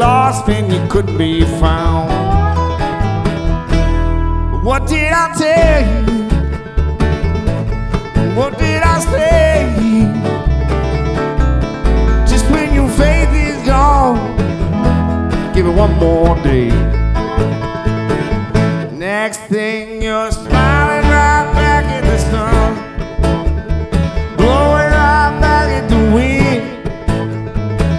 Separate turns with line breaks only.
lost and you couldn't be found. But what did I tell you? What did I say? Just when your faith is gone, give it one more